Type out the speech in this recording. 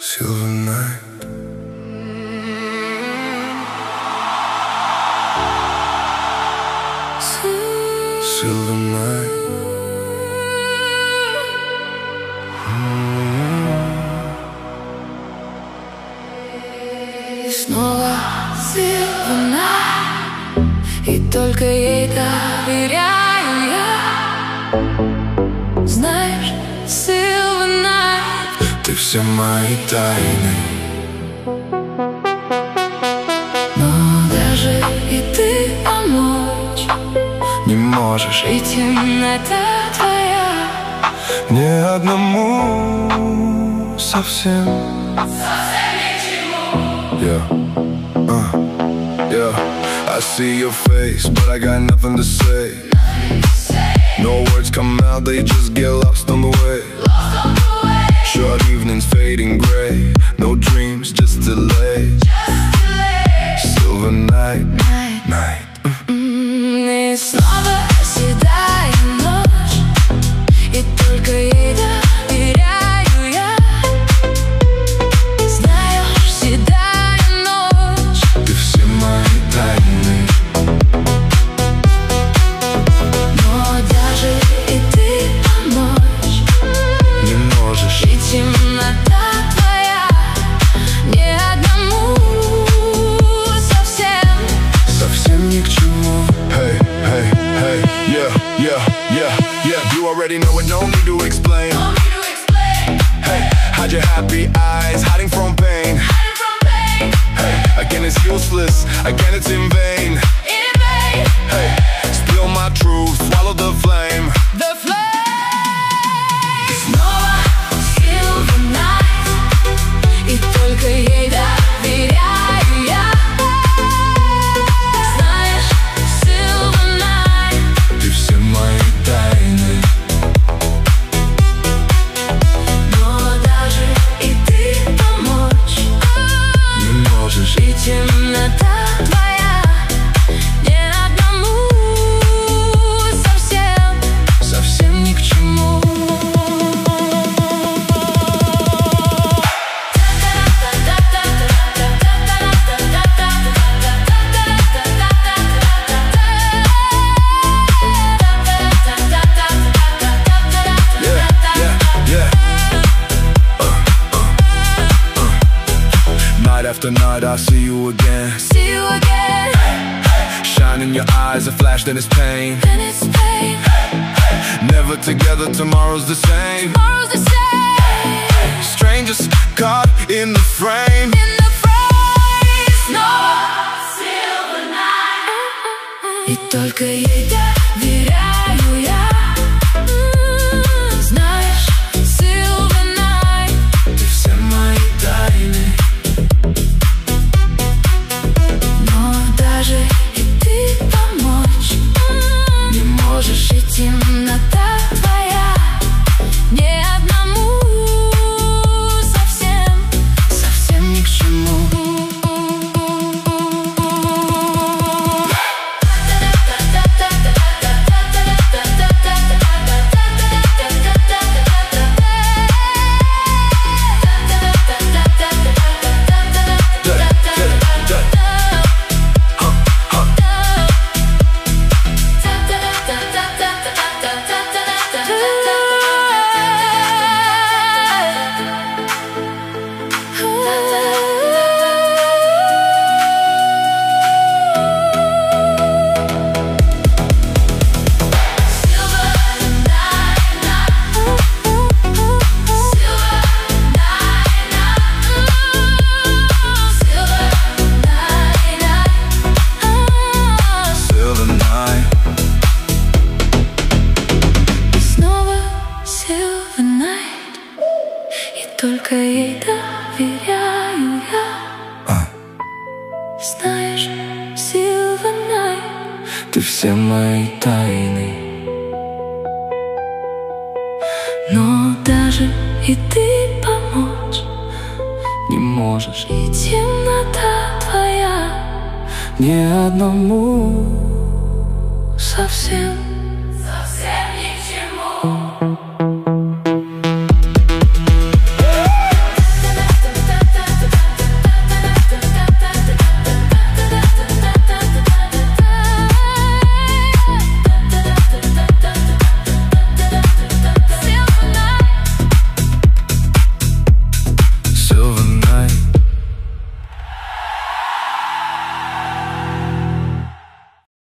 Silver night. Silver night. И снова Silver night, и только ей доверяю я. Знаешь, Silver night, ты все мои тайны. но даже и ты помочь Не можешь, и темнота твоя. ни одному совсем. Yeah. Yeah. I see your face, but I got nothing to say. No words come out, they just get lost on the way. Short evenings fading gray, no dreams, just delay. Silver night, night. И снова седая ночь, и только ей доверяю я. Знаешь, седая ночь, Ты все мои тайны. но даже и ты помочь Не можешь, и темнота твоя. Ни одному совсем. совсем ни к чему. Hey, hey, hey, yeah, yeah, yeah, yeah. You already know it, no need to explain. Hey, hide your happy eyes, hiding from pain. Hey, again it's useless, again it's in vain. Hey, spill my truth, swallow the flame. The flame. Снова Silver night, и только ей доверяю я. Знаешь, Silver night, Ты все мои тайны. но даже и ты помочь Не можешь, и темнота твоя. Ни одному совсем, совсем ни к чему. Night after night I see you again. See you again, Shine in your eyes, a flash then it's pain. and it's pain. Never together, tomorrow's the same. Tomorrow's the same. Strangers caught in the frame. In the frame. Снова Silver night, и только ей доверяю я. Знаешь, Silver night, Ты все мои тайны. но даже и ты помочь Не можешь, и темнота твоя. Ни одному совсем, совсем ни к чему. Silver night. Снова Silver night, и только ей доверяю я. Знаешь, Silver night, Ты все мои тайны. но даже и ты помочь Не можешь, и темнота твоя. ни одному Совсем.